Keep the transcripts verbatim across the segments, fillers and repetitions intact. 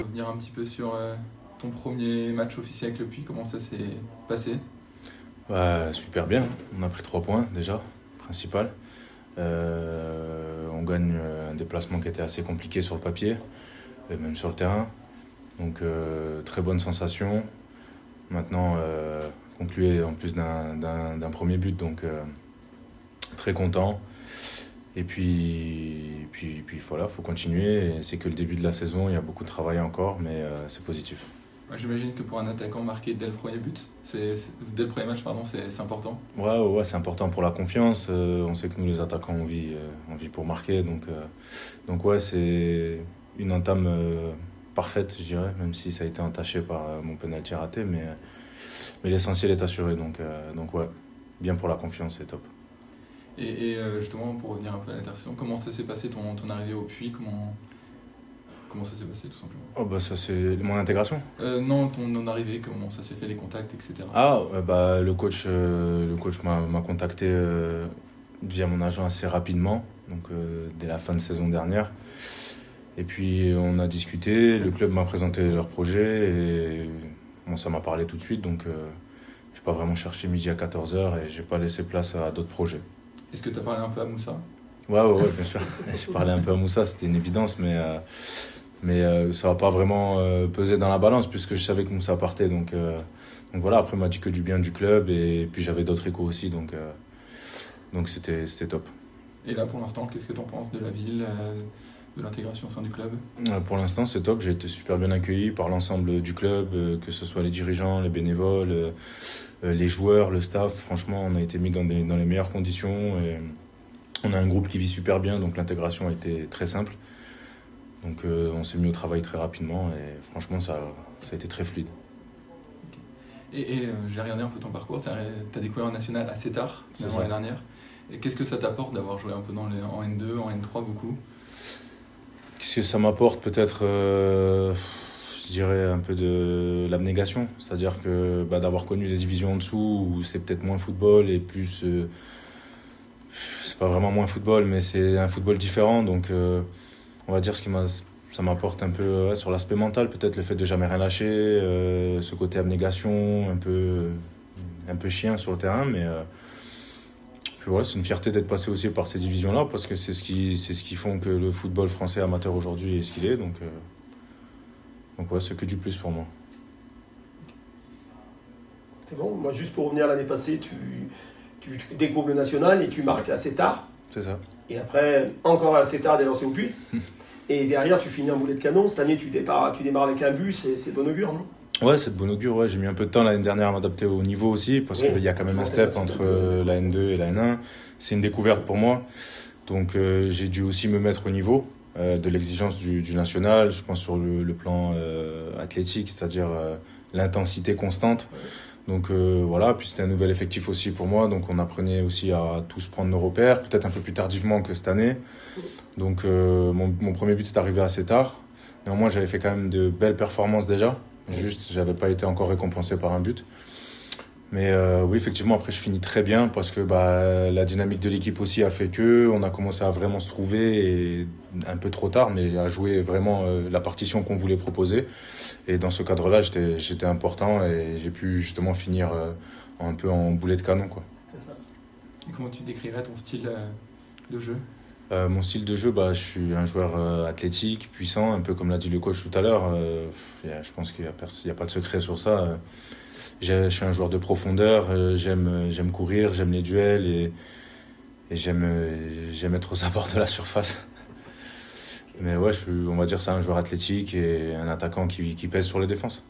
Revenir un petit peu sur euh, ton premier match officiel avec le Puy, comment ça s'est passé? Bah, super bien, on a pris trois points déjà, principal. Euh, on gagne un déplacement qui était assez compliqué sur le papier, et même sur le terrain. Donc euh, très bonne sensation. Maintenant, euh, conclué en plus d'un, d'un, d'un premier but, donc euh, très content. Et puis, puis, puis voilà, il faut continuer. Et c'est que le début de la saison, il y a beaucoup de travail encore, mais euh, c'est positif. Ouais, j'imagine que pour un attaquant marqué dès le premier but, c'est, c'est- dès le premier match, pardon, c'est, c'est important. Ouais, ouais, ouais, c'est important pour la confiance. Euh, on sait que nous, les attaquants, on vit, euh, on vit pour marquer. Donc, euh, donc ouais, c'est une entame euh, parfaite, je dirais, même si ça a été entaché par euh, mon penalty raté. Mais, euh, mais l'essentiel est assuré. Donc, euh, donc ouais, bien pour la confiance, c'est top. Et, et, euh, justement, pour revenir un peu à l'intersaison, comment ça s'est passé ton, ton arrivée au Puy? Comment, comment ça s'est passé tout simplement? Oh, bah, ça, c'est mon intégration. Euh, non, ton, ton arrivée, comment ça s'est fait, les contacts, et cetera. Ah, ouais, bah, le coach, euh, le coach m'a, m'a contacté euh, via mon agent assez rapidement, donc euh, dès la fin de saison dernière. Et puis on a discuté, le club m'a présenté leur projet et bon, ça m'a parlé tout de suite, donc euh, j'ai pas vraiment cherché midi à quatorze heures et j'ai pas laissé place à d'autres projets. Est-ce que tu as parlé un peu à Moussa? Ouais, ouais, ouais, bien sûr. J'ai parlé un peu à Moussa, c'était une évidence, mais, euh, mais euh, ça va pas vraiment euh, peser dans la balance puisque je savais que Moussa partait. Donc, euh, donc voilà, après, il m'a dit que du bien du club et puis j'avais d'autres échos aussi, donc euh, donc c'était, c'était top. Et là, pour l'instant, qu'est-ce que tu en penses de la ville, euh, de l'intégration au sein du club? Euh, Pour l'instant, c'est top. J'ai été super bien accueilli par l'ensemble du club, euh, que ce soit les dirigeants, les bénévoles, euh, euh, les joueurs, le staff. Franchement, on a été mis dans, des- dans les meilleures conditions. Et on a un groupe qui vit super bien, donc l'intégration a été très simple. Donc euh, on s'est mis au travail très rapidement et franchement, ça, ça a été très fluide. Et, et, euh, j'ai regardé un peu ton parcours, tu as découvert un national assez tard, C'est même ça. l'année dernière. Et qu'est-ce que ça t'apporte d'avoir joué un peu dans les, en N deux, en N trois beaucoup? Qu'est-ce que ça m'apporte? Peut-être, euh, je dirais, un peu de l'abnégation. C'est-à-dire que bah, d'avoir connu des divisions en dessous où c'est peut-être moins football et plus. Euh, c'est pas vraiment moins football, mais c'est un football différent. Donc, euh, on va dire ce qui m'a, ça m'apporte un peu ouais, sur l'aspect mental, peut-être le fait de jamais rien lâcher, euh, ce côté abnégation, un peu, un peu chien sur le terrain. Mais euh, puis voilà, c'est une fierté d'être passé aussi par ces divisions-là, parce que c'est ce qui, c'est ce qui font que le football français amateur aujourd'hui est ce qu'il est. Donc, euh, donc ouais, c'est que du plus pour moi. C'est bon. Moi, juste pour revenir à l'année passée, tu, tu découvres le national et tu C'est marques ça. assez tard. C'est ça. Et après, encore assez tard d'aller lancer au puits. Et derrière, tu finis en boulet de canon. Cette année, tu démarres, tu démarres avec un but, c'est, c'est bon augure, non? Ouais, c'est de bon augure. Ouais. J'ai mis un peu de temps l'année dernière à m'adapter au niveau aussi, parce Oui. qu'il y a quand même un step entre euh, la N deux et la N un. C'est une découverte pour moi. Donc euh, j'ai dû aussi me mettre au niveau euh, de l'exigence du, du national, je pense sur le, le plan euh, athlétique, c'est-à-dire euh, l'intensité constante. Donc euh, voilà, puis c'était un nouvel effectif aussi pour moi, donc on apprenait aussi à tous prendre nos repères, peut-être un peu plus tardivement que cette année. Donc euh, mon, mon premier but est arrivé assez tard. Néanmoins, j'avais fait quand même de belles performances déjà. Juste, j'avais pas été encore récompensé par un but. Mais euh, oui, effectivement, après, je finis très bien parce que bah, la dynamique de l'équipe aussi a fait que on a commencé à vraiment se trouver, et un peu trop tard, mais à jouer vraiment euh, la partition qu'on voulait proposer. Et dans ce cadre-là, j'étais, j'étais important et j'ai pu justement finir euh, un peu en boulet de canon, quoi. C'est ça. Et comment tu décrirais ton style euh, de jeu? Euh, mon style de jeu, bah, je suis un joueur euh, athlétique, puissant, un peu comme l'a dit le coach tout à l'heure. Euh, y a- je pense qu'il n'y a, pers- il y a pas de secret sur ça. Euh, j'ai- je suis un joueur de profondeur, euh, j'aime, euh, j'aime courir, j'aime les duels et, et j'aime, euh, j'aime être aux abords de la surface. Mais ouais, je suis, on va dire ça, un joueur athlétique et un attaquant qui, qui pèse sur les défenses.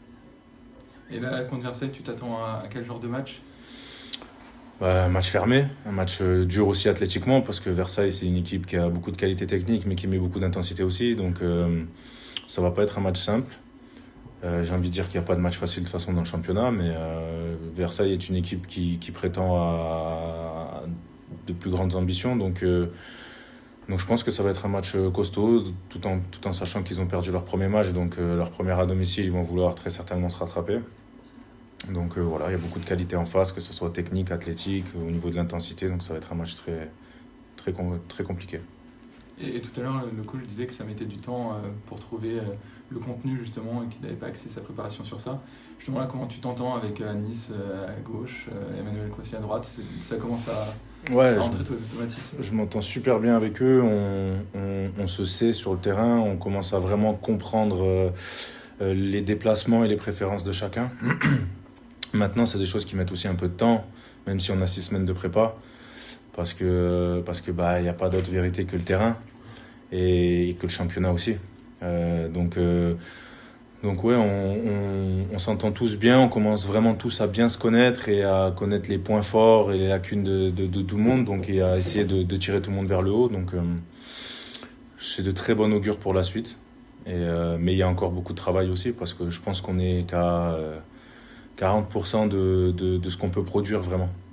Et là, contre Versailles, tu t'attends à, à quel genre de match? Bah, un match fermé, un match euh, dur aussi athlétiquement, parce que Versailles, c'est une équipe qui a beaucoup de qualité technique, mais qui met beaucoup d'intensité aussi. Donc, euh, ça va pas être un match simple. Euh, j'ai envie de dire qu'il n'y a pas de match facile de toute façon dans le championnat, mais euh, Versailles est une équipe qui, qui prétend à de plus grandes ambitions. Donc, euh, donc, je pense que ça va être un match costaud, tout en, tout en sachant qu'ils ont perdu leur premier match. Donc, euh, leur première à domicile, ils vont vouloir très certainement se rattraper. Donc euh, voilà, il y a beaucoup de qualité en face, que ce soit technique, athlétique, au niveau de l'intensité. Donc ça va être un match très, très, com- très compliqué. Et, et tout à l'heure, le coach disait que ça mettait du temps euh, pour trouver euh, le contenu justement et qu'il n'avait pas axé sa préparation sur ça. Justement là, comment tu t'entends avec euh, Anis euh, à gauche, euh, Emmanuel Croissy à droite, c'est, ça commence à, Ouais, à je, rentrer tous les automatismes. je m'entends super bien avec eux, on, on, on se sait sur le terrain, on commence à vraiment comprendre euh, euh, les déplacements et les préférences de chacun. Maintenant, c'est des choses qui mettent aussi un peu de temps, même si on a six semaines de prépa, parce que parce que bah il n'y a pas d'autre vérité que le terrain et, et que le championnat aussi. Euh, donc euh, donc ouais, on, on, on s'entend tous bien, on commence vraiment tous à bien se connaître et à connaître les points forts et les lacunes de, de, de tout le monde, donc et à essayer de, de tirer tout le monde vers le haut. Donc euh, c'est de très bon augure pour la suite. Et, euh, mais il y a encore beaucoup de travail aussi parce que je pense qu'on est qu'à euh, quarante pour cent de, de, de ce qu'on peut produire vraiment.